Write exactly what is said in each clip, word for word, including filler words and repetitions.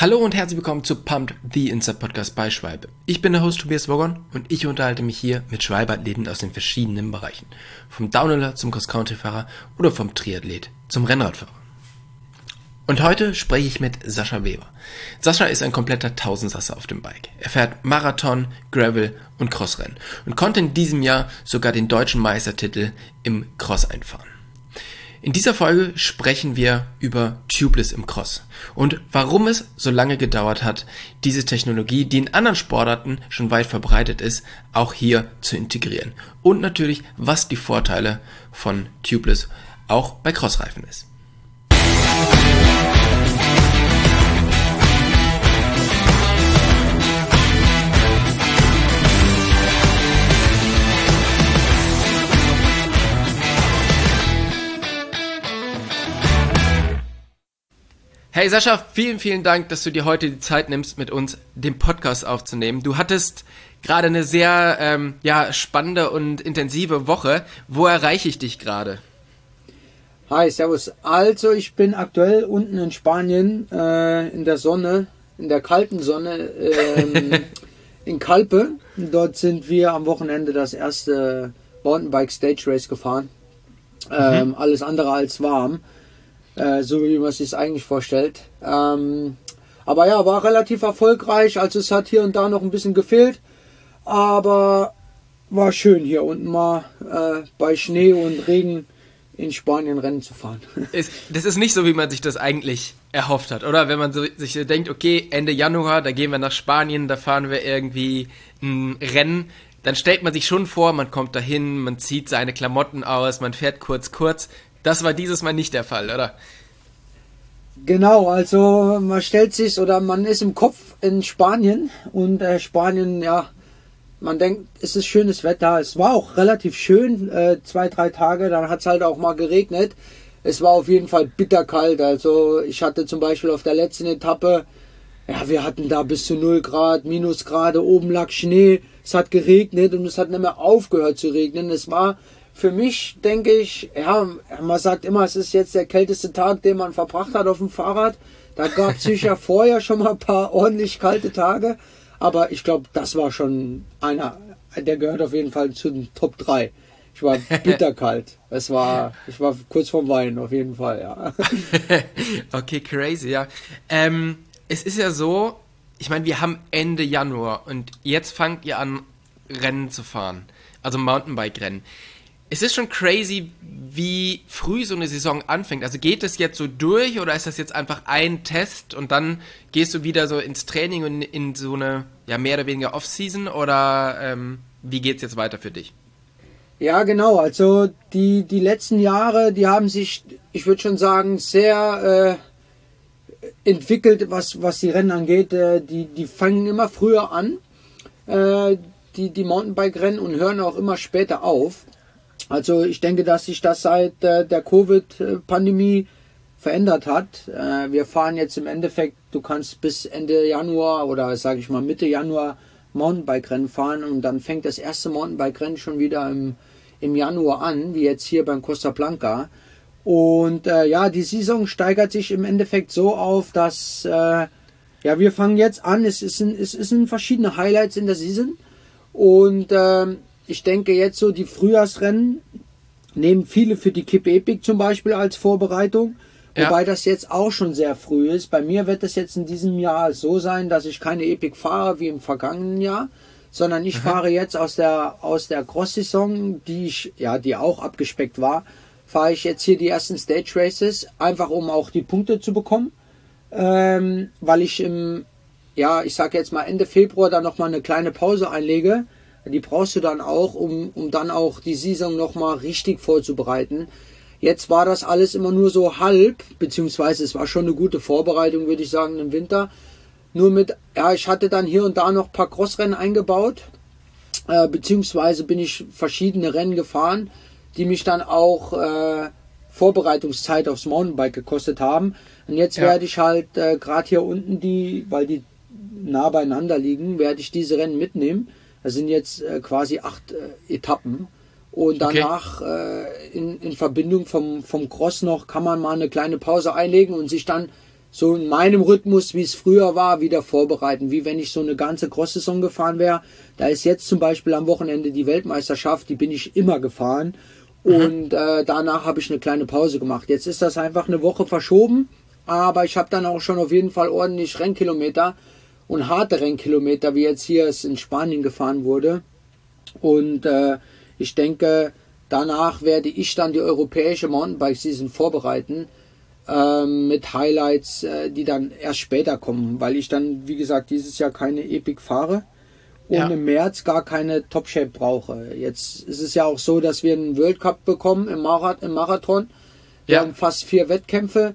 Hallo und herzlich willkommen zu Pumped, the Inside Podcast bei Schwalbe. Ich bin der Host Tobias Wogon und ich unterhalte mich hier mit Schwalbe-Athleten aus den verschiedenen Bereichen. Vom Downhiller zum Cross-Country-Fahrer oder vom Triathlet zum Rennradfahrer. Und heute spreche ich mit Sascha Weber. Sascha ist ein kompletter Tausendsasser auf dem Bike. Er fährt Marathon, Gravel und Crossrennen und konnte in diesem Jahr sogar den deutschen Meistertitel im Cross einfahren. In dieser Folge sprechen wir über Tubeless im Cross und warum es so lange gedauert hat, diese Technologie, die in anderen Sportarten schon weit verbreitet ist, auch hier zu integrieren. Und natürlich, was die Vorteile von Tubeless auch bei Crossreifen ist. Hey Sascha, vielen, vielen Dank, dass du dir heute die Zeit nimmst, mit uns den Podcast aufzunehmen. Du hattest gerade eine sehr ähm, ja, spannende und intensive Woche. Wo erreiche ich dich gerade? Hi, servus. Also ich bin aktuell unten in Spanien äh, in der Sonne, in der kalten Sonne, ähm, in Calpe. Dort sind wir am Wochenende das erste Mountainbike Stage Race gefahren. Ähm, mhm. Alles andere als warm. Äh, so wie man es sich eigentlich vorstellt. Ähm, aber ja, war relativ erfolgreich. Also es hat hier und da noch ein bisschen gefehlt. Aber war schön hier unten mal äh, bei Schnee und Regen in Spanien Rennen zu fahren. Ist, das ist nicht so, wie man sich das eigentlich erhofft hat, oder? Wenn man so, sich denkt, okay, Ende Januar, da gehen wir nach Spanien, da fahren wir irgendwie ein Rennen. Dann stellt man sich schon vor, man kommt dahin, man zieht seine Klamotten aus, man fährt kurz, kurz. Das war dieses Mal nicht der Fall, oder? Genau, also man stellt sich oder man ist im Kopf in Spanien und äh, Spanien, ja, man denkt, es ist schönes Wetter. Es war auch relativ schön, äh, zwei, drei Tage, dann hat es halt auch mal geregnet. Es war auf jeden Fall bitterkalt, also ich hatte zum Beispiel auf der letzten Etappe, ja, wir hatten da bis zu null Grad, Minusgrade, oben lag Schnee, es hat geregnet und es hat nicht mehr aufgehört zu regnen. Es war für mich, denke ich, ja, man sagt immer, es ist jetzt der kälteste Tag, den man verbracht hat auf dem Fahrrad. Da gab es sicher vorher schon mal ein paar ordentlich kalte Tage. Aber ich glaube, das war schon einer, der gehört auf jeden Fall zu den Top drei. Ich war bitterkalt. Es war, ich war kurz vorm Weinen, auf jeden Fall, ja. Okay, crazy, ja. Ähm, es ist ja so, ich meine, wir haben Ende Januar und jetzt fangt ihr an, Rennen zu fahren. Also Mountainbike-Rennen. Es ist schon crazy, wie früh so eine Saison anfängt. Also geht es jetzt so durch oder ist das jetzt einfach ein Test und dann gehst du wieder so ins Training und in so eine, ja, mehr oder weniger Off-Season oder ähm, wie geht es jetzt weiter für dich? Ja, genau. Also die, die letzten Jahre, die haben sich, ich würde schon sagen, sehr äh, entwickelt, was, was die Rennen angeht. Äh, die, die fangen immer früher an, äh, die, die Mountainbike-Rennen und hören auch immer später auf. Also ich denke, dass sich das seit äh, der Covid-Pandemie verändert hat. Äh, wir fahren jetzt im Endeffekt, du kannst bis Ende Januar oder sage ich mal Mitte Januar Mountainbike-Rennen fahren und dann fängt das erste Mountainbike-Rennen schon wieder im, im Januar an, wie jetzt hier beim Costa Blanca. Und äh, ja, die Saison steigert sich im Endeffekt so auf, dass äh, ja, wir fangen jetzt an, es, ist ein, es sind verschiedene Highlights in der Saison und äh, ich denke jetzt so die Frühjahrsrennen nehmen viele für die Kip Epic zum Beispiel als Vorbereitung, ja. Wobei das jetzt auch schon sehr früh ist. Bei mir wird es jetzt in diesem Jahr so sein, dass ich keine Epic fahre wie im vergangenen Jahr, sondern ich mhm. fahre jetzt aus der aus der Cross-Saison, die ich ja die auch abgespeckt war, fahre ich jetzt hier die ersten Stage Races, einfach um auch die Punkte zu bekommen, ähm, weil ich im ja ich sage jetzt mal Ende Februar dann noch mal eine kleine Pause einlege. Die brauchst du dann auch, um, um dann auch die Saison nochmal richtig vorzubereiten. Jetzt war das alles immer nur so halb, beziehungsweise es war schon eine gute Vorbereitung, würde ich sagen, im Winter. Nur mit, ja, ich hatte dann hier und da noch ein paar Crossrennen eingebaut, äh, beziehungsweise bin ich verschiedene Rennen gefahren, die mich dann auch äh, Vorbereitungszeit aufs Mountainbike gekostet haben. Und jetzt ja. werde ich halt äh, gerade hier unten die, weil die nah beieinander liegen, werde ich diese Rennen mitnehmen. Das sind jetzt äh, quasi acht äh, Etappen und danach okay. äh, in, in Verbindung vom, vom Cross noch kann man mal eine kleine Pause einlegen und sich dann so in meinem Rhythmus, wie es früher war, wieder vorbereiten. Wie wenn ich so eine ganze Cross-Saison gefahren wäre. Da ist jetzt zum Beispiel am Wochenende die Weltmeisterschaft, die bin ich immer gefahren. Und äh, danach habe ich eine kleine Pause gemacht. Jetzt ist das einfach eine Woche verschoben, aber ich habe dann auch schon auf jeden Fall ordentlich Rennkilometer und harte Rennkilometer, wie jetzt hier es in Spanien gefahren wurde. Und äh, ich denke, danach werde ich dann die europäische Mountainbike-Season vorbereiten äh, mit Highlights, äh, die dann erst später kommen, weil ich dann, wie gesagt, dieses Jahr keine Epic fahre. Und ja. im März gar keine Top-Shape brauche. Jetzt ist es ja auch so, dass wir einen World Cup bekommen im, Marath- im Marathon. Wir ja. haben fast vier Wettkämpfe.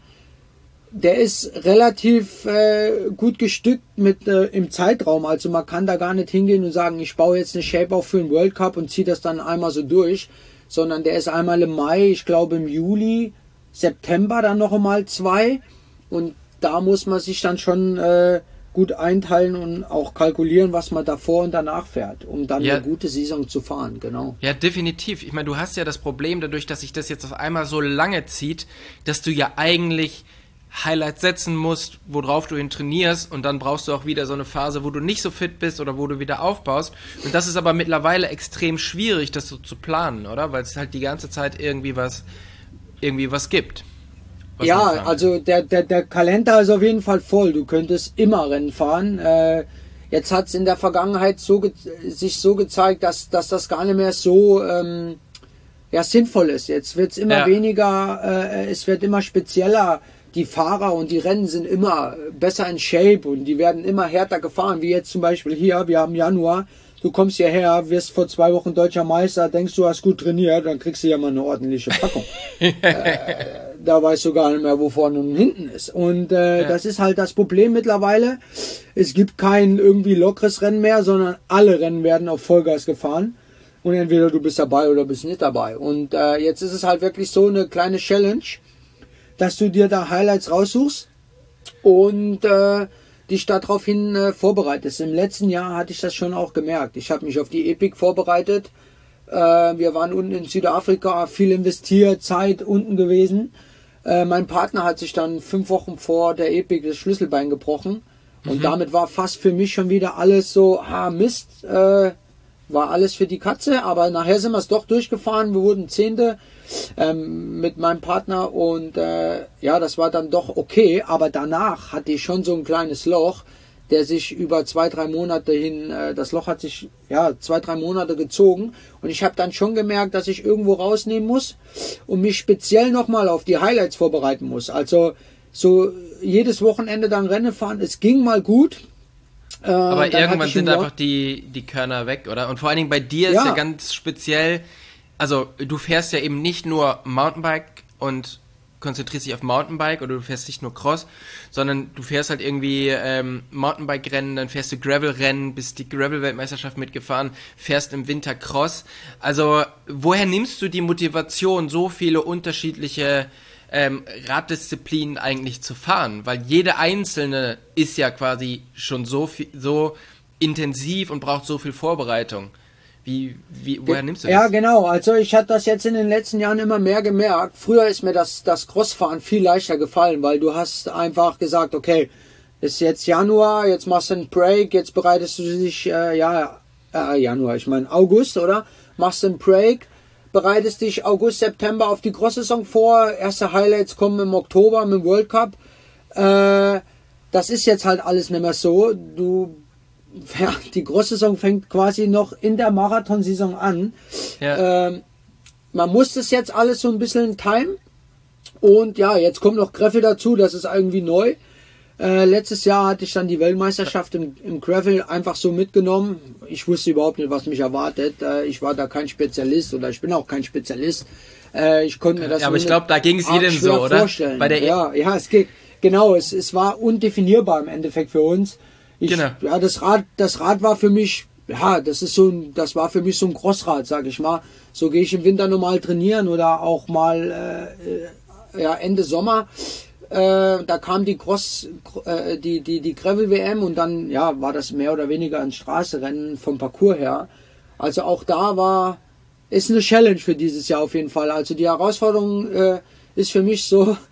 Der ist relativ äh, gut bestückt mit äh, im Zeitraum. Also man kann da gar nicht hingehen und sagen, ich baue jetzt eine Shape auf für einen World Cup und ziehe das dann einmal so durch. Sondern der ist einmal im Mai, ich glaube im Juli, September dann noch einmal zwei. Und da muss man sich dann schon... Äh, gut einteilen und auch kalkulieren, was man davor und danach fährt, um dann ja. eine gute Saison zu fahren, genau. Ja, definitiv. Ich meine, du hast ja das Problem dadurch, dass sich das jetzt auf einmal so lange zieht, dass du ja eigentlich Highlights setzen musst, worauf du hin trainierst und dann brauchst du auch wieder so eine Phase, wo du nicht so fit bist oder wo du wieder aufbaust. Und das ist aber mittlerweile extrem schwierig, das so zu planen, oder? Weil es halt die ganze Zeit irgendwie was, irgendwie was gibt. Was ja, also der, der, der Kalender ist auf jeden Fall voll. Du könntest immer Rennen fahren. Äh, jetzt hat es in der Vergangenheit so ge- sich so gezeigt, dass, dass das gar nicht mehr so ähm, ja, sinnvoll ist. Jetzt wird es immer ja. weniger, äh, es wird immer spezieller. Die Fahrer und die Rennen sind immer besser in Shape und die werden immer härter gefahren. Wie jetzt zum Beispiel hier, wir haben Januar. Du kommst hierher, wirst vor zwei Wochen deutscher Meister, denkst du hast gut trainiert, dann kriegst du ja mal eine ordentliche Packung. äh, da weißt du gar nicht mehr, wo vorne und hinten ist. Und äh, ja. das ist halt das Problem mittlerweile. Es gibt kein irgendwie lockeres Rennen mehr, sondern alle Rennen werden auf Vollgas gefahren. Und entweder du bist dabei oder bist nicht dabei. Und äh, jetzt ist es halt wirklich so eine kleine Challenge, dass du dir da Highlights raussuchst und äh, dich daraufhin äh, vorbereitest. Im letzten Jahr hatte ich das schon auch gemerkt. Ich habe mich auf die Epic vorbereitet. Äh, wir waren unten in Südafrika, viel investiert, Zeit unten gewesen. Äh, mein Partner hat sich dann fünf Wochen vor der Epic das Schlüsselbein gebrochen. Und mhm. damit war fast für mich schon wieder alles so, ah Mist, äh, war alles für die Katze. Aber nachher sind wir es doch durchgefahren. Wir wurden Zehnte ähm, mit meinem Partner und äh, ja, das war dann doch okay. Aber danach hatte ich schon so ein kleines Loch, der sich über zwei, drei Monate hin, äh, das Loch hat sich ja zwei, drei Monate gezogen. Und ich habe dann schon gemerkt, dass ich irgendwo rausnehmen muss und mich speziell nochmal auf die Highlights vorbereiten muss. Also so jedes Wochenende dann Rennen fahren. Es ging mal gut. Äh, Aber irgendwann sind einfach die, die Körner weg, oder? Und vor allen Dingen bei dir ja. ist ja ganz speziell, also du fährst ja eben nicht nur Mountainbike und konzentrierst dich auf Mountainbike oder du fährst nicht nur Cross, sondern du fährst halt irgendwie ähm, Mountainbike-Rennen, dann fährst du Gravel-Rennen, bist die Gravel-Weltmeisterschaft mitgefahren, fährst im Winter Cross. Also woher nimmst du die Motivation, so viele unterschiedliche ähm, Raddisziplinen eigentlich zu fahren? Weil jede einzelne ist ja quasi schon so viel, so intensiv und braucht so viel Vorbereitung. Wie, wie, woher nimmst du das? Ja, genau. Also ich hatte das jetzt in den letzten Jahren immer mehr gemerkt. Früher ist mir das, das Crossfahren viel leichter gefallen, weil du hast einfach gesagt, okay, ist jetzt Januar, jetzt machst du einen Break, jetzt bereitest du dich, äh, ja, äh, Januar, ich meine August, oder? Machst einen Break, bereitest dich August, September auf die Cross-Saison vor, erste Highlights kommen im Oktober mit dem World Cup. Äh, das ist jetzt halt alles nicht mehr so. Du Ja, die Cross-Saison fängt quasi noch in der Marathonsaison an. Ja. Ähm, man muss das jetzt alles so ein bisschen timen. Und ja, jetzt kommt noch Gravel dazu, das ist irgendwie neu. Äh, letztes Jahr hatte ich dann die Weltmeisterschaft im, im Gravel einfach so mitgenommen. Ich wusste überhaupt nicht, was mich erwartet. Äh, ich war da kein Spezialist oder ich bin auch kein Spezialist. Äh, ich konnte mir das ja, aber ich glaube, da ging es jedem so, oder? Vorstellen. Bei der ja, ja, es geht, genau, es, es war undefinierbar im Endeffekt für uns. Ich, genau. Ja, das Rad, das Rad war für mich, ja, das ist so ein, das war für mich so ein Crossrad, sag ich mal. So gehe ich im Winter normal trainieren oder auch mal äh, ja, Ende Sommer. Äh, da kam die Cross, äh, die die die Gravel W M und dann ja war das mehr oder weniger ein Straßenrennen vom Parcours her. Also auch da war ist eine Challenge für dieses Jahr auf jeden Fall. Also die Herausforderung äh, ist für mich so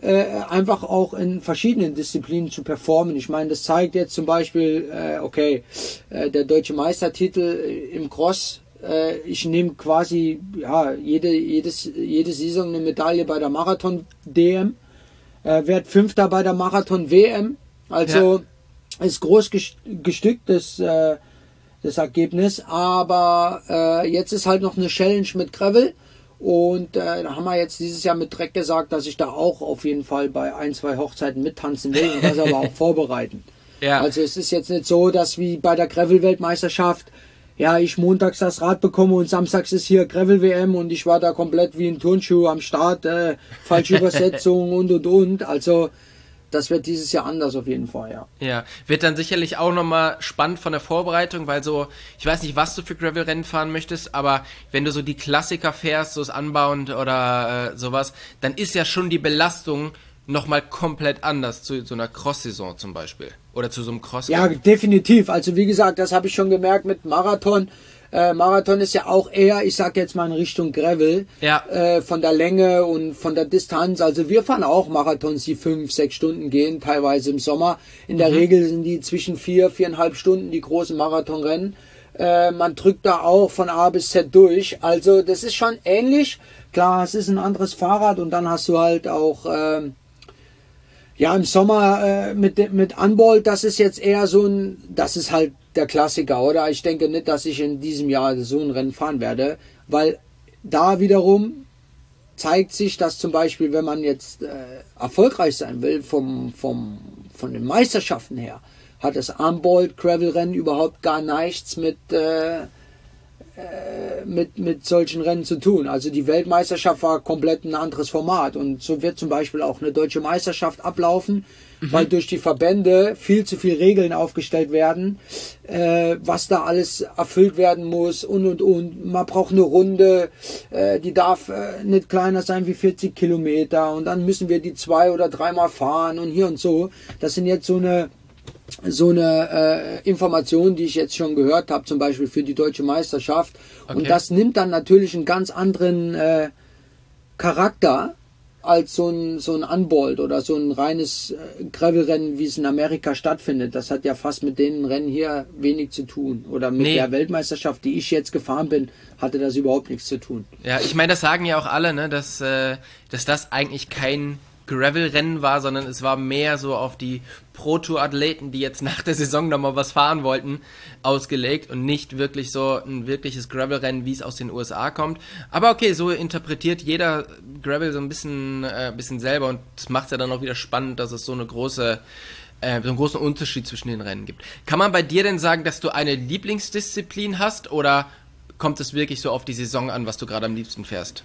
äh, einfach auch in verschiedenen Disziplinen zu performen. Ich meine, das zeigt jetzt zum Beispiel, äh, okay, äh, der deutsche Meistertitel im Cross. Äh, ich nehme quasi ja jede jedes jede Saison eine Medaille bei der Marathon-D M, äh, werd Fünfter bei der Marathon-W M. Also ja. Ist groß gestückt das, äh, das Ergebnis, aber äh, jetzt ist halt noch eine Challenge mit Gravel. Und äh, da haben wir jetzt dieses Jahr mit Dreck gesagt, dass ich da auch auf jeden Fall bei ein, zwei Hochzeiten mittanzen will und das aber auch vorbereiten. Ja. Also es ist jetzt nicht so, dass wie bei der Gravel-Weltmeisterschaft, ja, ich montags das Rad bekomme und samstags ist hier Gravel-W M und ich war da komplett wie ein Turnschuh am Start, äh, falsche Übersetzung und und und. Also das wird dieses Jahr anders auf jeden Fall, ja. Ja, wird dann sicherlich auch nochmal spannend von der Vorbereitung, weil so, ich weiß nicht, was du für Gravel-Rennen fahren möchtest, aber wenn du so die Klassiker fährst, so das Unbound oder äh, sowas, dann ist ja schon die Belastung nochmal komplett anders zu so einer Cross-Saison zum Beispiel. Oder zu so einem Cross. Ja, definitiv. Also wie gesagt, das habe ich schon gemerkt mit Marathon. Äh, Marathon ist ja auch eher, ich sag jetzt mal in Richtung Gravel, ja. äh, von der Länge und von der Distanz. Also wir fahren auch Marathons, die fünf, sechs Stunden gehen, teilweise im Sommer. In der mhm. Regel sind die zwischen vier, viereinhalb Stunden, die großen Marathonrennen. Äh, man drückt da auch von A bis Z durch. Also das ist schon ähnlich. Klar, es ist ein anderes Fahrrad und dann hast du halt auch... Äh, Ja, im Sommer äh, mit mit Unbolt, das ist jetzt eher so ein, das ist halt der Klassiker, oder? Ich denke nicht, dass ich in diesem Jahr so ein Rennen fahren werde, weil da wiederum zeigt sich, dass zum Beispiel, wenn man jetzt äh, erfolgreich sein will, vom, vom, von den Meisterschaften her, hat das Unbolt Gravel Rennen überhaupt gar nichts mit äh, mit, mit solchen Rennen zu tun. Also die Weltmeisterschaft war komplett ein anderes Format und so wird zum Beispiel auch eine deutsche Meisterschaft ablaufen, mhm. weil durch die Verbände viel zu viel Regeln aufgestellt werden, äh, was da alles erfüllt werden muss und und und. Man braucht eine Runde, äh, die darf äh, nicht kleiner sein wie vierzig Kilometer und dann müssen wir die zwei oder dreimal fahren und hier und so. Das sind jetzt so eine so eine äh, Information, die ich jetzt schon gehört habe, zum Beispiel für die deutsche Meisterschaft. Okay. Und das nimmt dann natürlich einen ganz anderen äh, Charakter als so ein, so ein Unbolt oder so ein reines äh, Gravelrennen, wie es in Amerika stattfindet. Das hat ja fast mit den Rennen hier wenig zu tun. Oder mit nee. der Weltmeisterschaft, die ich jetzt gefahren bin, hatte das überhaupt nichts zu tun. Ja, ich meine, das sagen ja auch alle, ne, dass, äh, dass das eigentlich kein Gravel-Rennen war, sondern es war mehr so auf die Pro-Tour-Athleten, die jetzt nach der Saison nochmal was fahren wollten, ausgelegt und nicht wirklich so ein wirkliches Gravel-Rennen, wie es aus den U S A kommt. Aber okay, so interpretiert jeder Gravel so ein bisschen, äh, bisschen selber und das macht es ja dann auch wieder spannend, dass es so eine große, äh, so einen großen Unterschied zwischen den Rennen gibt. Kann man bei dir denn sagen, dass du eine Lieblingsdisziplin hast oder kommt es wirklich so auf die Saison an, was du gerade am liebsten fährst?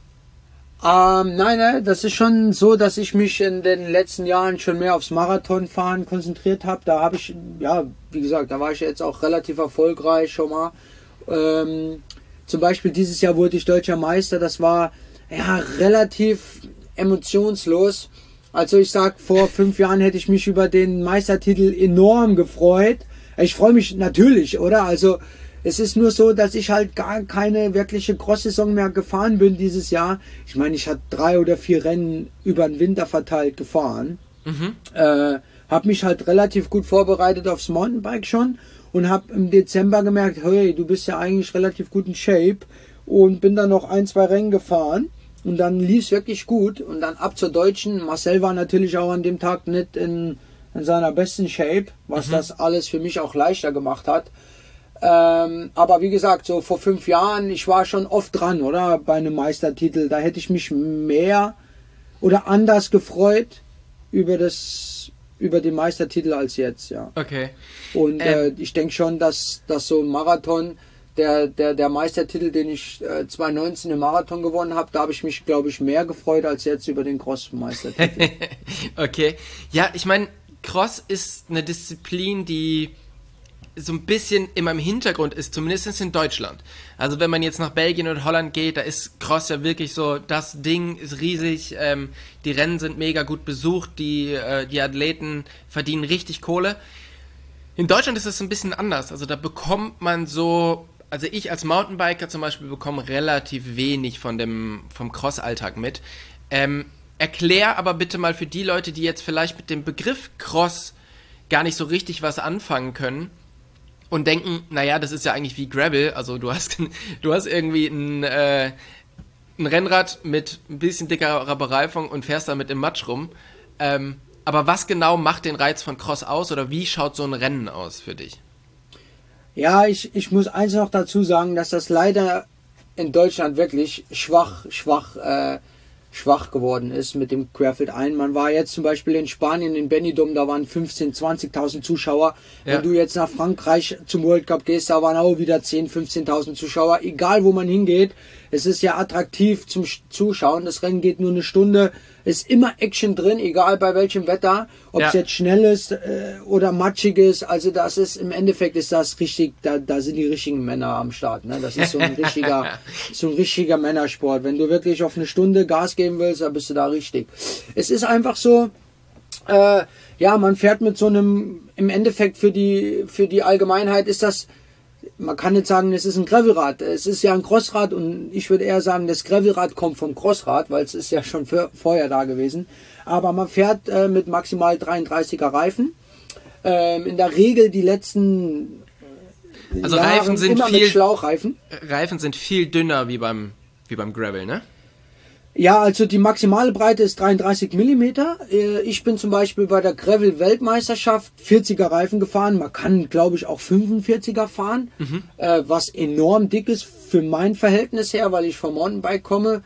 Ähm, nein, nein, das ist schon so, dass ich mich in den letzten Jahren schon mehr aufs Marathonfahren konzentriert habe. Da habe ich, ja, wie gesagt, da war ich jetzt auch relativ erfolgreich schon mal. Ähm, zum Beispiel dieses Jahr wurde ich deutscher Meister. Das war ja relativ emotionslos. Also ich sag, vor fünf Jahren hätte ich mich über den Meistertitel enorm gefreut. Ich freue mich natürlich, oder? Also es ist nur so, dass ich halt gar keine wirkliche Cross-Saison mehr gefahren bin dieses Jahr. Ich meine, ich hatte drei oder vier Rennen über den Winter verteilt gefahren. Mhm. Äh, habe mich halt relativ gut vorbereitet aufs Mountainbike schon und habe im Dezember gemerkt, hey, du bist ja eigentlich relativ gut in Shape und bin dann noch ein, zwei Rennen gefahren und dann lief es wirklich gut und dann ab zur Deutschen. Marcel war natürlich auch an dem Tag nicht in, in seiner besten Shape, was mhm. das alles für mich auch leichter gemacht hat. Ähm, aber wie gesagt, so vor fünf Jahren, ich war schon oft dran, oder? Bei einem Meistertitel. Da hätte ich mich mehr oder anders gefreut über das, über den Meistertitel als jetzt, ja. Okay. Und ähm. äh, ich denke schon, dass, dass so ein Marathon, der, der, der Meistertitel, den ich äh, zwanzig neunzehn im Marathon gewonnen habe, da habe ich mich, glaube ich, mehr gefreut als jetzt über den Cross-Meistertitel. Okay. Ja, ich meine, Cross ist eine Disziplin, die so ein bisschen immer im Hintergrund ist, zumindest in Deutschland. Also wenn man jetzt nach Belgien und Holland geht, da ist Cross ja wirklich so, das Ding ist riesig, ähm, die Rennen sind mega gut besucht, die, äh, die Athleten verdienen richtig Kohle. In Deutschland ist das ein bisschen anders, also da bekommt man so, also ich als Mountainbiker zum Beispiel bekomme relativ wenig von dem, vom Cross-Alltag mit. Ähm, erklär aber bitte mal für die Leute, die jetzt vielleicht mit dem Begriff Cross gar nicht so richtig was anfangen können und denken, naja, das ist ja eigentlich wie Gravel, also du hast, du hast irgendwie ein, äh, ein Rennrad mit ein bisschen dickerer Bereifung und fährst damit im Matsch rum. Ähm, aber was genau macht den Reiz von Cross aus oder wie schaut so ein Rennen aus für dich? Ja, ich, ich muss eins noch dazu sagen, dass das leider in Deutschland wirklich schwach, schwach, äh, schwach geworden ist mit dem Querfeld ein. Man war jetzt zum Beispiel in Spanien, in Benidorm, da waren fünfzehntausend, zwanzigtausend Zuschauer. Ja. Wenn du jetzt nach Frankreich zum World Cup gehst, da waren auch wieder zehntausend, fünfzehntausend Zuschauer. Egal, wo man hingeht, es ist ja attraktiv zum Zuschauen. Das Rennen geht nur eine Stunde. Ist immer Action drin, egal bei welchem Wetter, ob es ja. jetzt schnell ist äh, oder matschig ist. Also das ist im Endeffekt ist das richtig, da, da sind die richtigen Männer am Start. Ne? Das ist so ein richtiger, so ein richtiger Männersport. Wenn du wirklich auf eine Stunde Gas geben willst, dann bist du da richtig. Es ist einfach so, äh, ja, man fährt mit so einem, im Endeffekt für die für die Allgemeinheit ist das. Man kann nicht sagen, es ist ein Gravelrad. Es ist ja ein Crossrad und ich würde eher sagen, das Gravelrad kommt vom Crossrad, weil es ist ja schon für, vorher da gewesen. Aber man fährt äh, mit maximal dreiunddreißiger Reifen. Ähm, in der Regel die letzten äh, also Jahre Reifen sind immer viel, mit Schlauchreifen. Reifen sind viel dünner wie beim, wie beim Gravel, ne? Ja, also die maximale Breite ist dreiunddreißig Millimeter. Ich bin zum Beispiel bei der Gravel-Weltmeisterschaft vierziger Reifen gefahren. Man kann, glaube ich, auch fünfundvierziger fahren, mhm. was enorm dick ist für mein Verhältnis her, weil ich vom Mountainbike komme.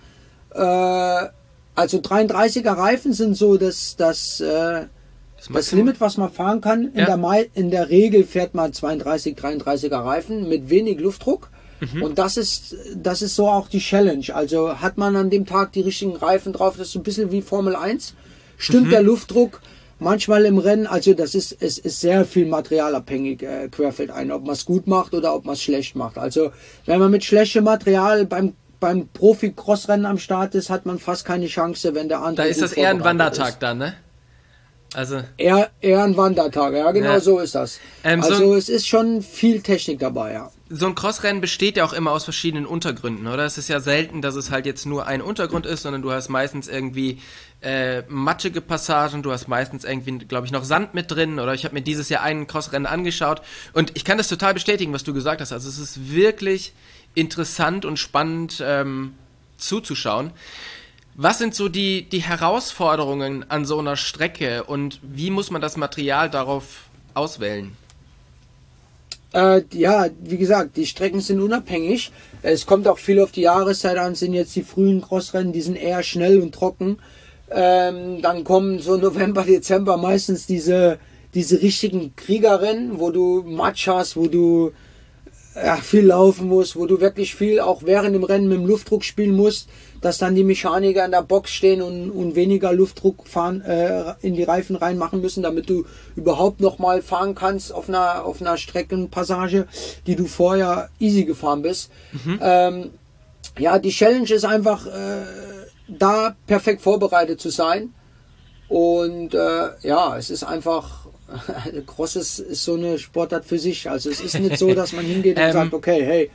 Also dreiunddreißiger Reifen sind so das, das, das, das Limit, was man fahren kann. In, ja. der, Mai, in der Regel fährt man zweiunddreißig, dreiunddreißiger Reifen mit wenig Luftdruck. Mhm. Und das ist, das ist so auch die Challenge. Also hat man an dem Tag die richtigen Reifen drauf, das ist so ein bisschen wie Formel eins. Stimmt mhm. der Luftdruck manchmal im Rennen, also das ist, es ist sehr viel materialabhängig, äh, Querfeld ein, ob man es gut macht oder ob man es schlecht macht. Also wenn man mit schlechtem Material beim, beim Profi-Crossrennen am Start ist, hat man fast keine Chance, wenn der andere. Da ist das eher ein Wandertag ist. Dann, ne? Also eher, eher ein Wandertag, ja, genau ja. so ist das. Ähm, also so es ist schon viel Technik dabei, ja. So ein Crossrennen besteht ja auch immer aus verschiedenen Untergründen, oder? Es ist ja selten, dass es halt jetzt nur ein Untergrund ist, sondern du hast meistens irgendwie äh, matschige Passagen, du hast meistens irgendwie, glaube ich, noch Sand mit drin, oder ich habe mir dieses Jahr einen Crossrennen angeschaut und ich kann das total bestätigen, was du gesagt hast. Also es ist wirklich interessant und spannend ähm, zuzuschauen. Was sind so die, die Herausforderungen an so einer Strecke und wie muss man das Material darauf auswählen? Äh, ja, wie gesagt, die Strecken sind unabhängig. Es kommt auch viel auf die Jahreszeit an, sind jetzt die frühen Crossrennen, die sind eher schnell und trocken. Ähm, dann kommen so November, Dezember meistens diese, diese richtigen Kriegerrennen, wo du Matsch hast, wo du ja, viel laufen musst, wo du wirklich viel auch während dem Rennen mit dem Luftdruck spielen musst, dass dann die Mechaniker in der Box stehen und, und weniger Luftdruck fahren, äh, in die Reifen reinmachen müssen, damit du überhaupt noch mal fahren kannst auf einer, auf einer Streckenpassage, die du vorher easy gefahren bist. Mhm. Ähm, ja, die Challenge ist einfach, äh, da perfekt vorbereitet zu sein. Und äh, ja, es ist einfach, Cross ist, ist so eine Sportart für sich. Also es ist nicht so, dass man hingeht und ähm, sagt, okay, hey,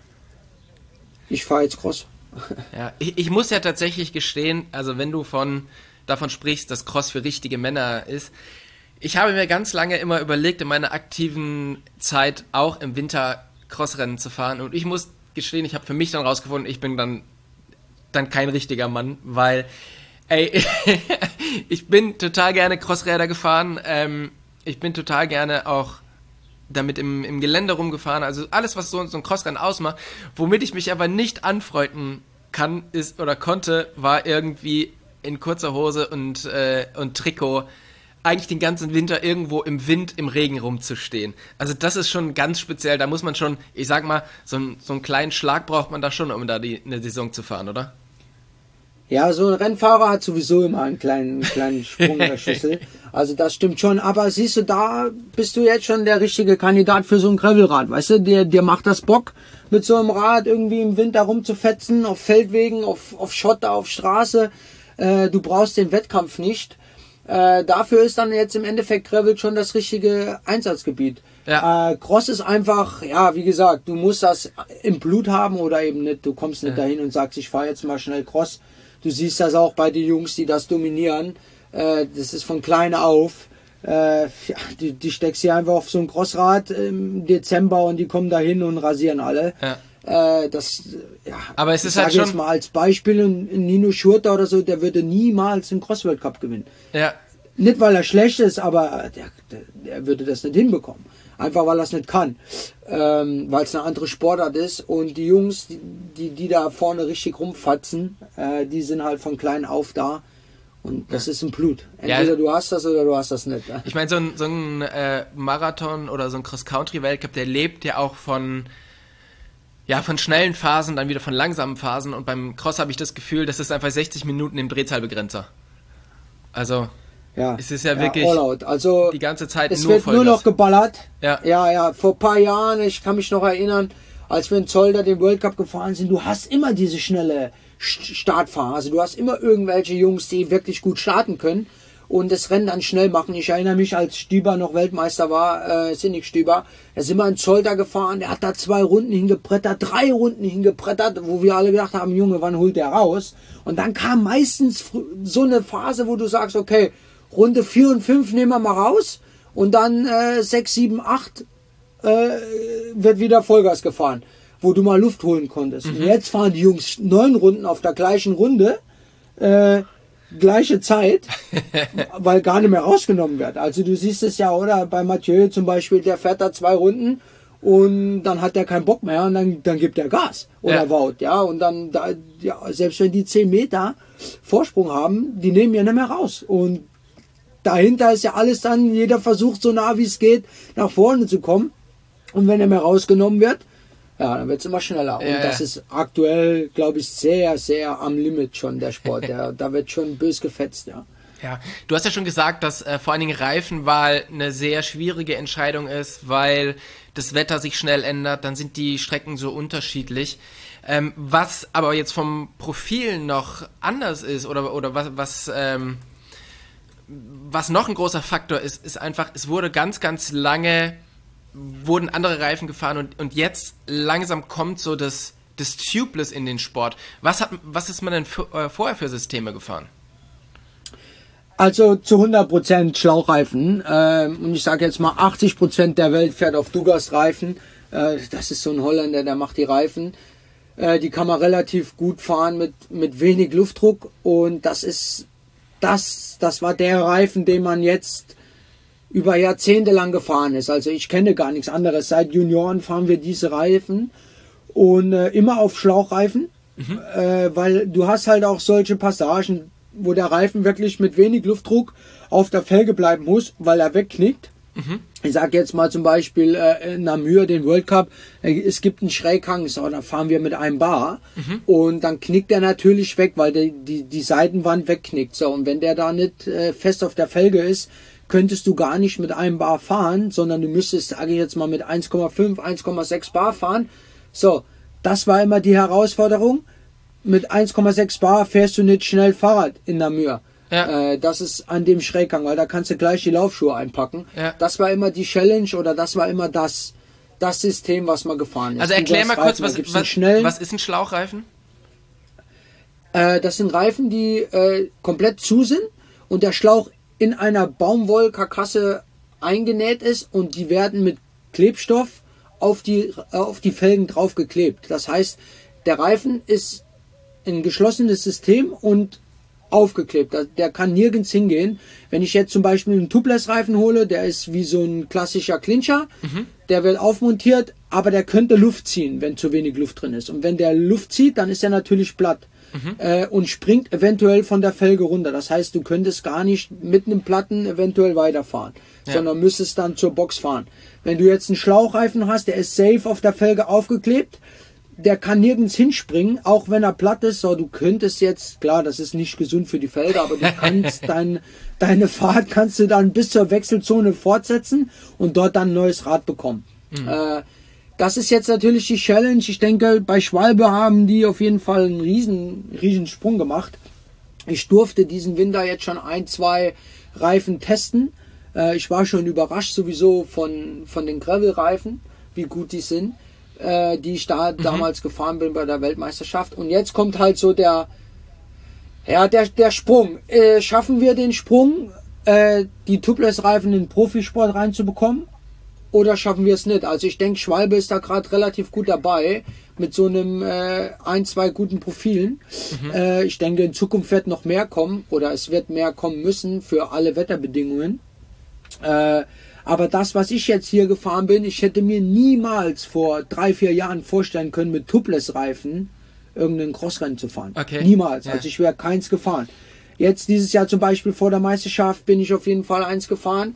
ich fahre jetzt Cross. Ja, ich, ich muss ja tatsächlich gestehen, also wenn du von davon sprichst, dass Cross für richtige Männer ist, ich habe mir ganz lange immer überlegt, in meiner aktiven Zeit auch im Winter Crossrennen zu fahren und ich muss gestehen, ich habe für mich dann rausgefunden, ich bin dann, dann kein richtiger Mann, weil ey, ich bin total gerne Crossräder gefahren, ähm, ich bin total gerne auch damit im, im Gelände rumgefahren, also alles, was so, so ein Crossrennen ausmacht, womit ich mich aber nicht anfreunden kann, ist oder konnte, war irgendwie in kurzer Hose und, äh, und Trikot eigentlich den ganzen Winter irgendwo im Wind, im Regen rumzustehen. Also das ist schon ganz speziell, da muss man schon, ich sag mal, so, ein, so einen kleinen Schlag braucht man da schon, um da die, eine Saison zu fahren, oder? Ja, so ein Rennfahrer hat sowieso immer einen kleinen, kleinen Sprung in der Schüssel. Also das stimmt schon. Aber siehst du, da bist du jetzt schon der richtige Kandidat für so ein Gravelrad. Weißt du, dir, dir macht das Bock, mit so einem Rad irgendwie im Winter rumzufetzen, auf Feldwegen, auf, auf Schotter, auf Straße. Äh, du brauchst den Wettkampf nicht. Äh, dafür ist dann jetzt im Endeffekt Gravel schon das richtige Einsatzgebiet. Ja. Äh, Cross ist einfach, ja, wie gesagt, du musst das im Blut haben oder eben nicht. Du kommst nicht ja. dahin und sagst, ich fahre jetzt mal schnell Cross. Du siehst das auch bei den Jungs, die das dominieren. Äh, das ist von klein auf. Äh, ja, die, die steckst sie einfach auf so ein Crossrad im Dezember und die kommen dahin und rasieren alle. Ja. Äh, das, ja, aber es ist ich halt sage schon jetzt mal als Beispiel, ein Nino Schurter oder so, der würde niemals einen Cross-World-Cup gewinnen. Ja. Nicht, weil er schlecht ist, aber der, der, der würde das nicht hinbekommen. Einfach, weil er es nicht kann. Ähm, weil es eine andere Sportart ist. Und die Jungs, die, die, die da vorne richtig rumfatzen, äh, die sind halt von klein auf da. Und das ja. ist ein Blut. Entweder ja. du hast das oder du hast das nicht. Ja. Ich meine, so ein, so ein äh, Marathon oder so ein Cross-Country-Weltcup, der lebt ja auch von... Ja, von schnellen Phasen, dann wieder von langsamen Phasen. Und beim Cross habe ich das Gefühl, das ist einfach sechzig Minuten im Drehzahlbegrenzer. Also, ja. es ist ja, ja wirklich also, die ganze Zeit es nur wird Vollgas. nur noch geballert. Ja. ja, ja. Vor ein paar Jahren, ich kann mich noch erinnern, als wir in Zolder den World Cup gefahren sind, du hast immer diese schnelle Startphase. Du hast immer irgendwelche Jungs, die wirklich gut starten können und das Rennen dann schnell machen. Ich erinnere mich, als Stüber noch Weltmeister war, äh, Sinnig Stüber, da sind wir in Zolder gefahren, der hat da zwei Runden hingebrettert, drei Runden hingebrettert, wo wir alle gedacht haben, Junge, wann holt der raus? Und dann kam meistens so eine Phase, wo du sagst, okay, Runde vier und fünf nehmen wir mal raus und dann äh, sechs, sieben, acht äh, wird wieder Vollgas gefahren, wo du mal Luft holen konntest. Mhm. Und jetzt fahren die Jungs neun Runden auf der gleichen Runde, äh, gleiche Zeit, weil gar nicht mehr rausgenommen wird. Also du siehst es ja, oder bei Mathieu zum Beispiel, der fährt da zwei Runden und dann hat er keinen Bock mehr und dann, dann gibt er Gas. Oder ja. Wout, ja, und dann, da, ja, selbst wenn die zehn Meter Vorsprung haben, die nehmen ja nicht mehr raus. Und dahinter ist ja alles dann, jeder versucht so nah wie es geht, nach vorne zu kommen. Und wenn er mehr rausgenommen wird, ja, dann wird es immer schneller. Und ja, das ja. ist aktuell, glaube ich, sehr, sehr am Limit schon, der Sport. Der, da wird schon bös gefetzt, ja. Ja, du hast ja schon gesagt, dass äh, vor allen Dingen Reifenwahl eine sehr schwierige Entscheidung ist, weil das Wetter sich schnell ändert, dann sind die Strecken so unterschiedlich. Ähm, was aber jetzt vom Profil noch anders ist oder, oder was, was, ähm, was noch ein großer Faktor ist, ist einfach, es wurde ganz, ganz lange wurden andere Reifen gefahren und, und jetzt langsam kommt so das, das Tubeless in den Sport. Was hat, was ist man denn für, äh, vorher für Systeme gefahren? Also zu hundert Prozent Schlauchreifen. Ähm, und ich sage jetzt mal, achtzig Prozent der Welt fährt auf Dugas-Reifen. Äh, das ist so ein Holländer, der macht die Reifen. Äh, die kann man relativ gut fahren mit, mit wenig Luftdruck. Und das ist das, das war der Reifen, den man jetzt über Jahrzehnte lang gefahren ist. Also ich kenne gar nichts anderes. Seit Junioren fahren wir diese Reifen und äh, immer auf Schlauchreifen, mhm. äh, weil du hast halt auch solche Passagen, wo der Reifen wirklich mit wenig Luftdruck auf der Felge bleiben muss, weil er wegknickt. Mhm. Ich sage jetzt mal zum Beispiel äh, in Namur den World Cup, äh, es gibt einen Schräghang, so, da fahren wir mit einem Bar mhm. und dann knickt er natürlich weg, weil die, die, die Seitenwand wegknickt. So, und wenn der da nicht äh, fest auf der Felge ist, könntest du gar nicht mit einem Bar fahren, sondern du müsstest, sage ich jetzt mal, mit eins Komma fünf, eins Komma sechs Bar fahren. So, das war immer die Herausforderung. Mit eins Komma sechs Bar fährst du nicht schnell Fahrrad in Namur. Ja. Äh, das ist an dem Schräghang, weil da kannst du gleich die Laufschuhe einpacken. Ja. Das war immer die Challenge oder das war immer das, das System, was man gefahren ist. Also erklär mal kurz, was, was, was ist ein Schlauchreifen? Äh, das sind Reifen, die äh, komplett zu sind und der Schlauch in einer Baumwollkarkasse eingenäht ist und die werden mit Klebstoff auf die, auf die Felgen draufgeklebt. Das heißt, der Reifen ist ein geschlossenes System und aufgeklebt. Der kann nirgends hingehen. Wenn ich jetzt zum Beispiel einen Tubeless-Reifen hole, der ist wie so ein klassischer Clincher, mhm. der wird aufmontiert, aber der könnte Luft ziehen, wenn zu wenig Luft drin ist. Und wenn der Luft zieht, dann ist er natürlich platt. Mhm. Äh, und springt eventuell von der Felge runter. Das heißt, du könntest gar nicht mit einem Platten eventuell weiterfahren, ja. sondern müsstest dann zur Box fahren. Wenn du jetzt einen Schlauchreifen hast, der ist safe auf der Felge aufgeklebt, der kann nirgends hinspringen, auch wenn er platt ist. So, du könntest jetzt, klar, das ist nicht gesund für die Felge, aber du kannst dein, deine Fahrt kannst du dann bis zur Wechselzone fortsetzen und dort dann ein neues Rad bekommen. Mhm. Äh, Das ist jetzt natürlich die Challenge. Ich denke, bei Schwalbe haben die auf jeden Fall einen riesen, riesen Sprung gemacht. Ich durfte diesen Winter jetzt schon ein, zwei Reifen testen. Äh, ich war schon überrascht sowieso von, von den Gravel-Reifen, wie gut die sind, äh, die ich da mhm. damals gefahren bin bei der Weltmeisterschaft. Und jetzt kommt halt so der, Ja, der, der Sprung. Äh, schaffen wir den Sprung, äh, die Tubeless-Reifen in den Profisport reinzubekommen? Oder schaffen wir es nicht? Also ich denke, Schwalbe ist da gerade relativ gut dabei mit so einem äh, ein, zwei guten Profilen. Mhm. Äh, ich denke, in Zukunft wird noch mehr kommen oder es wird mehr kommen müssen für alle Wetterbedingungen. Äh, aber das, was ich jetzt hier gefahren bin, ich hätte mir niemals vor drei, vier Jahren vorstellen können, mit Tubeless-Reifen irgendein Crossrennen zu fahren. Okay. Niemals. Ja. Also ich wäre keins gefahren. Jetzt dieses Jahr zum Beispiel vor der Meisterschaft bin ich auf jeden Fall eins gefahren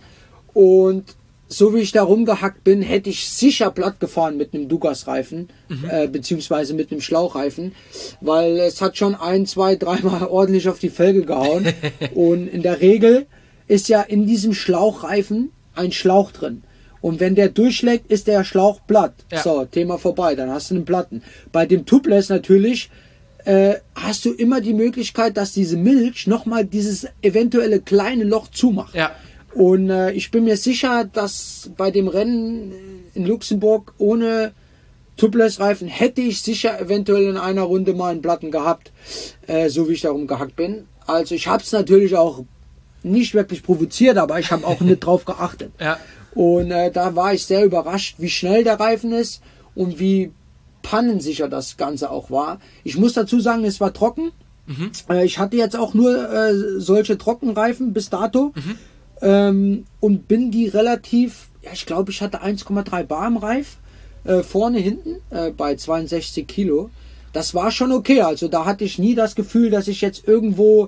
und so wie ich da rumgehackt bin, hätte ich sicher platt gefahren mit einem Dugas-Reifen, mhm. äh, beziehungsweise mit einem Schlauchreifen, weil es hat schon ein, zwei, dreimal ordentlich auf die Felge gehauen. Und in der Regel ist ja in diesem Schlauchreifen ein Schlauch drin. Und wenn der durchschlägt, ist der Schlauch platt. Ja. So, Thema vorbei, dann hast du einen Platten. Bei dem Tubeless natürlich äh, hast du immer die Möglichkeit, dass diese Milch nochmal dieses eventuelle kleine Loch zumacht. Ja. Und äh, ich bin mir sicher, dass bei dem Rennen in Luxemburg ohne Tubeless-Reifen hätte ich sicher eventuell in einer Runde mal einen Platten gehabt, äh, so wie ich darum gehackt bin. Also ich habe es natürlich auch nicht wirklich provoziert, aber ich habe auch nicht drauf geachtet. Ja. Und äh, da war ich sehr überrascht, wie schnell der Reifen ist und wie pannensicher das Ganze auch war. Ich muss dazu sagen, es war trocken. Mhm. Äh, ich hatte jetzt auch nur äh, solche Trockenreifen bis dato. Mhm. Ähm, und bin die relativ, ja, ich glaube, ich hatte eins Komma drei Bar im Reif, äh, vorne, hinten, äh, bei zweiundsechzig Kilo. Das war schon okay, also da hatte ich nie das Gefühl, dass ich jetzt irgendwo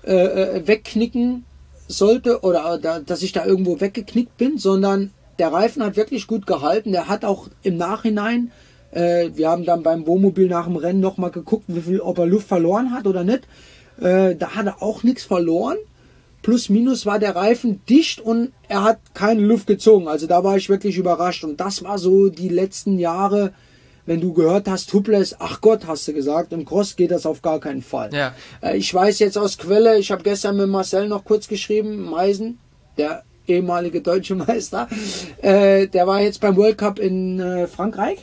äh, wegknicken sollte oder da, dass ich da irgendwo weggeknickt bin, sondern der Reifen hat wirklich gut gehalten. Der hat auch im Nachhinein, äh, wir haben dann beim Wohnmobil nach dem Rennen nochmal geguckt, wie viel, ob er Luft verloren hat oder nicht. Äh, da hat er auch nichts verloren. Plus minus war der Reifen dicht und er hat keine Luft gezogen. Also da war ich wirklich überrascht. Und das war so die letzten Jahre, wenn du gehört hast, Tubeless, ach Gott, hast du gesagt, im Cross geht das auf gar keinen Fall. Ja. Äh, ich weiß jetzt aus Quelle, ich habe gestern mit Marcel noch kurz geschrieben, Meisen, der ehemalige deutsche Meister, äh, der war jetzt beim World Cup in äh, Frankreich.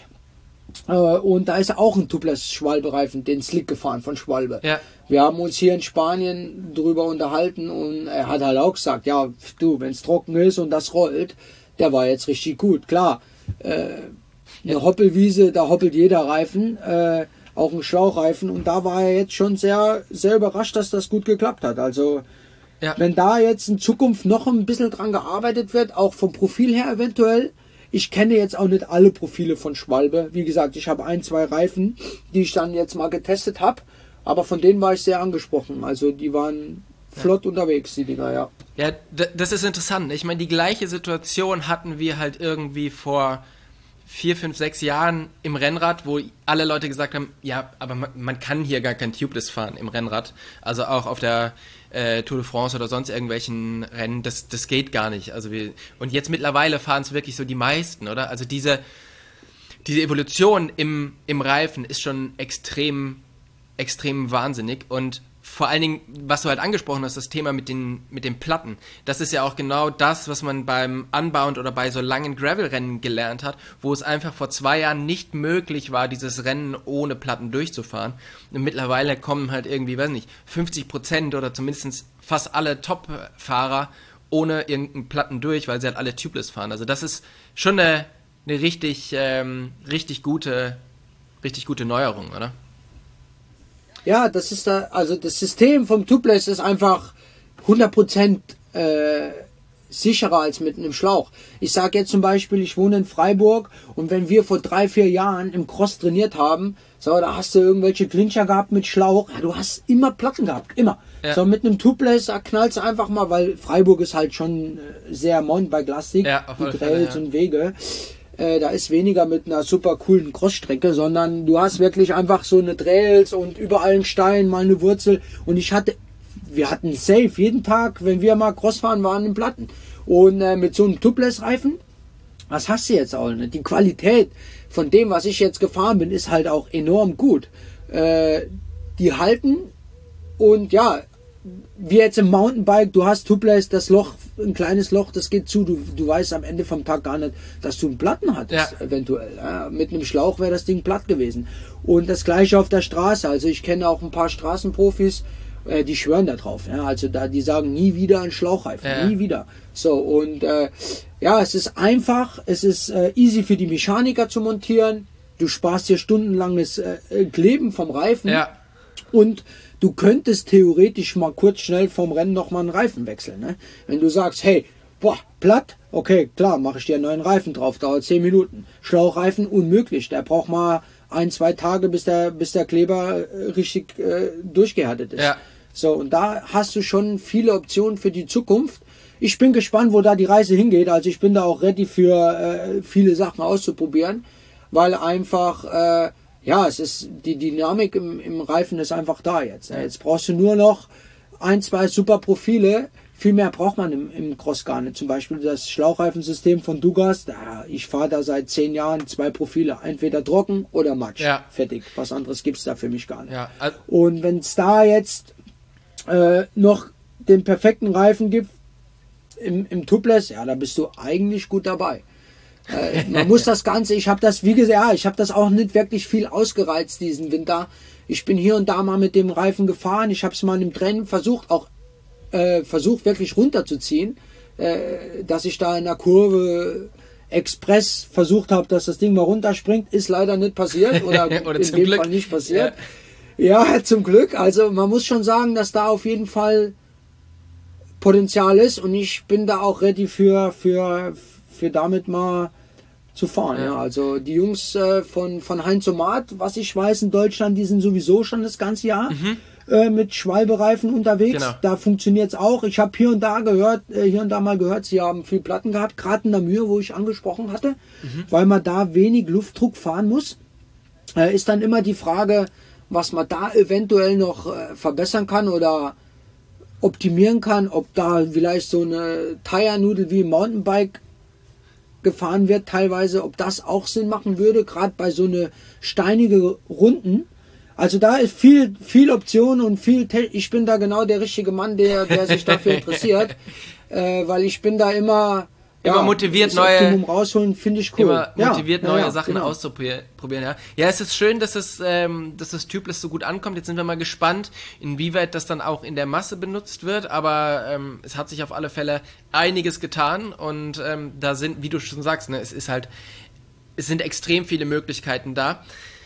Und da ist auch ein Tubeless-Schwalbe-Reifen, den Slick gefahren von Schwalbe. Ja. Wir haben uns hier in Spanien drüber unterhalten und er hat halt auch gesagt, ja, du, wenn es trocken ist und das rollt, der war jetzt richtig gut. Klar, äh, eine ja. Hoppelwiese, da hoppelt jeder Reifen, äh, auch ein Schlauchreifen und da war er jetzt schon sehr, sehr überrascht, dass das gut geklappt hat. Also, ja. Wenn da jetzt in Zukunft noch ein bisschen dran gearbeitet wird, auch vom Profil her eventuell. Ich kenne jetzt auch nicht alle Profile von Schwalbe. Wie gesagt, ich habe ein, zwei Reifen, die ich dann jetzt mal getestet habe. Aber von denen war ich sehr angesprochen. Also die waren flott ja. unterwegs, die Dinger, ja. Ja, das ist interessant. Ich meine, die gleiche Situation hatten wir halt irgendwie vor vier, fünf, sechs Jahren im Rennrad, wo alle Leute gesagt haben, ja, aber man, man kann hier gar kein Tubeless fahren im Rennrad. Also auch auf der äh, Tour de France oder sonst irgendwelchen Rennen, das, das geht gar nicht. Also wir, und jetzt mittlerweile fahren es wirklich so die meisten, oder? Also diese, diese Evolution im, im Reifen ist schon extrem, extrem wahnsinnig und vor allen Dingen, was du halt angesprochen hast, das Thema mit den, mit den Platten, das ist ja auch genau das, was man beim Unbound oder bei so langen Gravel-Rennen gelernt hat, wo es einfach vor zwei Jahren nicht möglich war, dieses Rennen ohne Platten durchzufahren. Und mittlerweile kommen halt irgendwie, weiß nicht, fünfzig Prozent oder zumindest fast alle Top-Fahrer ohne irgendeinen Platten durch, weil sie halt alle Tubeless fahren. Also das ist schon eine, eine richtig, ähm, richtig gute, richtig gute Neuerung, oder? Ja, das ist da, also das System vom Tubeless ist einfach hundert Prozent äh, sicherer als mit einem Schlauch. Ich sage jetzt zum Beispiel, ich wohne in Freiburg und wenn wir vor drei, vier Jahren im Cross trainiert haben, so, da hast du irgendwelche Clincher gehabt mit Schlauch, ja, du hast immer Platten gehabt, immer. Ja. So, mit einem Tubeless, da knallst du einfach mal, weil Freiburg ist halt schon sehr mountainbike-lastig, ja, die Trails ja. und Wege. Da ist weniger mit einer super coolen Crossstrecke, sondern du hast wirklich einfach so eine Trails und überall einen Stein, mal eine Wurzel. Und ich hatte, wir hatten safe jeden Tag, wenn wir mal Cross fahren, waren in Platten. Und äh, mit so einem Tubeless-Reifen, was hast du jetzt auch? Ne? Die Qualität von dem, was ich jetzt gefahren bin, ist halt auch enorm gut. Äh, die halten und ja, wie jetzt im Mountainbike, du hast Tubeless, das Loch, ein kleines Loch, das geht zu, du, du weißt am Ende vom Tag gar nicht, dass du einen Platten hattest, ja. eventuell. Ja, mit einem Schlauch wäre das Ding platt gewesen. Und das gleiche auf der Straße, also ich kenne auch ein paar Straßenprofis äh, die schwören da drauf. Ja? Also da, die sagen nie wieder ein Schlauchreifen, ja. nie wieder. So, und äh, ja, es ist einfach, es ist äh, easy für die Mechaniker zu montieren. Du sparst dir stundenlanges äh, Kleben vom Reifen. Ja. Und du könntest theoretisch mal kurz schnell vom Rennen nochmal einen Reifen wechseln. Ne? Wenn du sagst, hey, boah, platt, okay, klar, mache ich dir einen neuen Reifen drauf, dauert zehn Minuten. Schlauchreifen, unmöglich. Der braucht mal ein, zwei Tage, bis der, bis der Kleber äh, richtig äh, durchgehärtet ist. Ja. So, und da hast du schon viele Optionen für die Zukunft. Ich bin gespannt, wo da die Reise hingeht. Also ich bin da auch ready für äh, viele Sachen auszuprobieren, weil einfach, äh, ja, es ist, die Dynamik im, im Reifen ist einfach da jetzt. Jetzt brauchst du nur noch ein, zwei super Profile. Viel mehr braucht man im, im Cross gar nicht. Zum Beispiel das Schlauchreifensystem von Dugas. Da, ich fahre da seit zehn Jahren zwei Profile. Entweder trocken oder Matsch. Ja. Fertig. Was anderes gibt es da für mich gar nicht. Ja. Also, und wenn es da jetzt äh, noch den perfekten Reifen gibt im, im Tubeless, ja, da bist du eigentlich gut dabei. Äh, man muss das Ganze, ich habe das, wie gesagt, ja, ich habe das auch nicht wirklich viel ausgereizt diesen Winter. Ich bin hier und da mal mit dem Reifen gefahren. Ich habe es mal im Rennen versucht, auch äh, versucht wirklich runterzuziehen, äh, dass ich da in der Kurve Express versucht habe, dass das Ding mal runterspringt. Ist leider nicht passiert oder, oder in zum dem Glück. Fall nicht passiert. Ja. ja, zum Glück. Also man muss schon sagen, dass da auf jeden Fall Potenzial ist und ich bin da auch ready für, für, für damit mal zu fahren. Ja. Ja. Also die Jungs äh, von, von Heinz Omat, was ich weiß, in Deutschland, die sind sowieso schon das ganze Jahr mhm. äh, mit Schwalbe-Reifen unterwegs. Genau. Da funktioniert es auch. Ich habe hier und da gehört, äh, hier und da mal gehört, sie haben viel Platten gehabt, gerade in der Mühe, wo ich angesprochen hatte, mhm. weil man da wenig Luftdruck fahren muss. Äh, ist dann immer die Frage, was man da eventuell noch äh, verbessern kann oder optimieren kann, ob da vielleicht so eine Tire-Nudel wie im Mountainbike gefahren wird teilweise, ob das auch Sinn machen würde, gerade bei so eine steinige Runden. Also da ist viel, viel Option und viel, Te ich bin da genau der richtige Mann, der, der sich dafür interessiert, äh, weil ich bin da immer, immer ja, motiviert, das neue Optimum rausholen, finde ich cool. Immer ja, motiviert, ja, neue ja, Sachen genau. auszuprobieren. Ja. ja, es ist schön, dass es, ähm, dass das Tubeless so gut ankommt. Jetzt sind wir mal gespannt, inwieweit das dann auch in der Masse benutzt wird. Aber ähm, es hat sich auf alle Fälle einiges getan und ähm, da sind, wie du schon sagst, ne, es ist halt, es sind extrem viele Möglichkeiten da.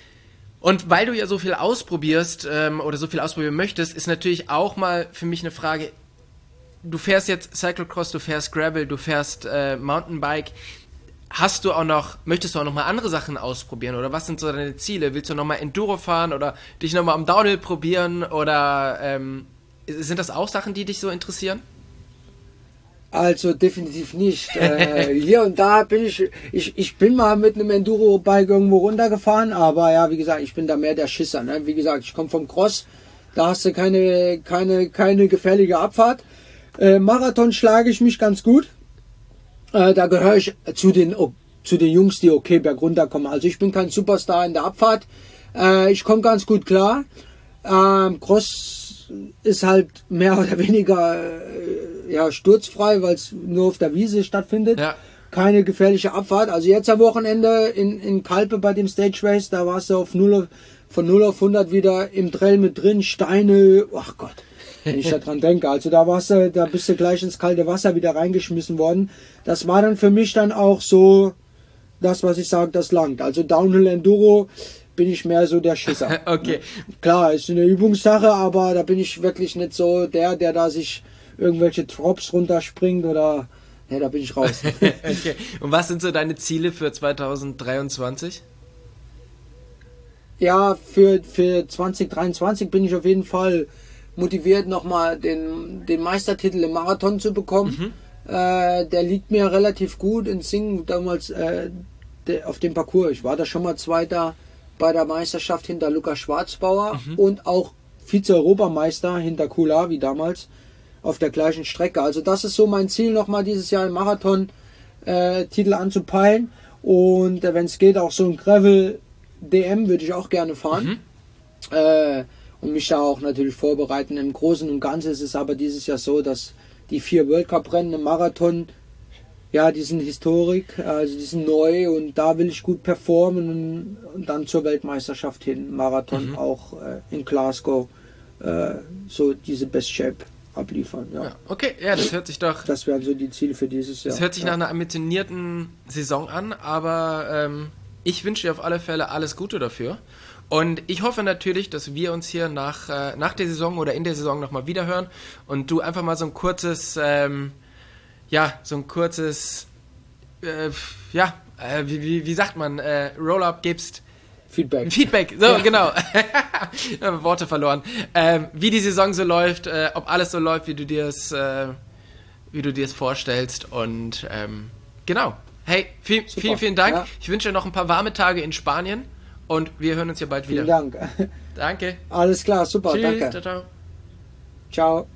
Und weil du ja so viel ausprobierst ähm, oder so viel ausprobieren möchtest, ist natürlich auch mal für mich eine Frage. Du fährst jetzt Cyclocross, du fährst Gravel, du fährst äh, Mountainbike. Hast du auch noch, möchtest du auch noch mal andere Sachen ausprobieren oder was sind so deine Ziele? Willst du noch mal Enduro fahren oder dich noch mal am Downhill probieren oder ähm, sind das auch Sachen, die dich so interessieren? Also definitiv nicht. äh, hier und da bin ich, ich, ich bin mal mit einem Enduro-Bike irgendwo runtergefahren, aber ja, wie gesagt, ich bin da mehr der Schisser. Ne? Wie gesagt, ich komme vom Cross, da hast du keine, keine, keine gefährliche Abfahrt. Äh, Marathon schlage ich mich ganz gut. Äh, da gehöre ich zu den, zu den Jungs, die okay bergunter kommen. Also ich bin kein Superstar in der Abfahrt. Äh, ich komme ganz gut klar. Ähm, Cross ist halt mehr oder weniger äh, ja, sturzfrei, weil es nur auf der Wiese stattfindet. Ja. Keine gefährliche Abfahrt. Also jetzt am Wochenende in, in Kalpe bei dem Stage Race, da warst du auf null, von null auf hundert wieder im Trail mit drin, Steine, ach Gott. Wenn ich daran denke. Also da warst du, da bist du gleich ins kalte Wasser wieder reingeschmissen worden. Das war dann für mich dann auch so das, was ich sage, das langt. Also Downhill Enduro bin ich mehr so der Schisser. Okay. Klar, ist eine Übungssache, aber da bin ich wirklich nicht so der, der da sich irgendwelche Drops runterspringt oder ja, da bin ich raus. Okay. Und was sind so deine Ziele für zwanzig dreiundzwanzig? Ja, für, für zwanzig dreiundzwanzig bin ich auf jeden Fall motiviert, nochmal den, den Meistertitel im Marathon zu bekommen. Mhm. Äh, der liegt mir relativ gut in Singen damals äh, de, auf dem Parcours. Ich war da schon mal Zweiter bei der Meisterschaft hinter Lukas Schwarzbauer mhm. und auch Vize-Europameister hinter Kulawi damals auf der gleichen Strecke. Also das ist so mein Ziel, nochmal dieses Jahr im Marathon äh, Titel anzupeilen. Und äh, wenn es geht, auch so ein Gravel-D M würde ich auch gerne fahren. Mhm. Äh, und mich da auch natürlich vorbereiten. Im Großen und Ganzen ist es aber dieses Jahr so, dass die vier World Cup Rennen im Marathon, ja, die sind Historik, also die sind neu und da will ich gut performen und, und dann zur Weltmeisterschaft hin, Marathon mhm. auch äh, in Glasgow äh, so diese Best Shape abliefern. Ja. Ja, okay, ja, das hört sich doch... Das wären so die Ziele für dieses Jahr. Das hört sich ja. nach einer ambitionierten Saison an, aber ähm, ich wünsche dir auf alle Fälle alles Gute dafür. Und ich hoffe natürlich, dass wir uns hier nach, äh, nach der Saison oder in der Saison nochmal wiederhören und du einfach mal so ein kurzes, ähm, ja, so ein kurzes, äh, ja, äh, wie, wie, wie sagt man, äh, Roll-Up gibst. Feedback. Feedback, so, ja. genau. Worte verloren. Ähm, wie die Saison so läuft, äh, ob alles so läuft, wie du dir es, äh, wie du dir es vorstellst. Und ähm, genau. Hey, viel, vielen, vielen Dank. Ja. Ich wünsche dir noch ein paar warme Tage in Spanien und wir hören uns ja bald vielen wieder. Vielen Dank. Danke. Alles klar, super, Tschüss, danke. Ciao, ciao. Ciao.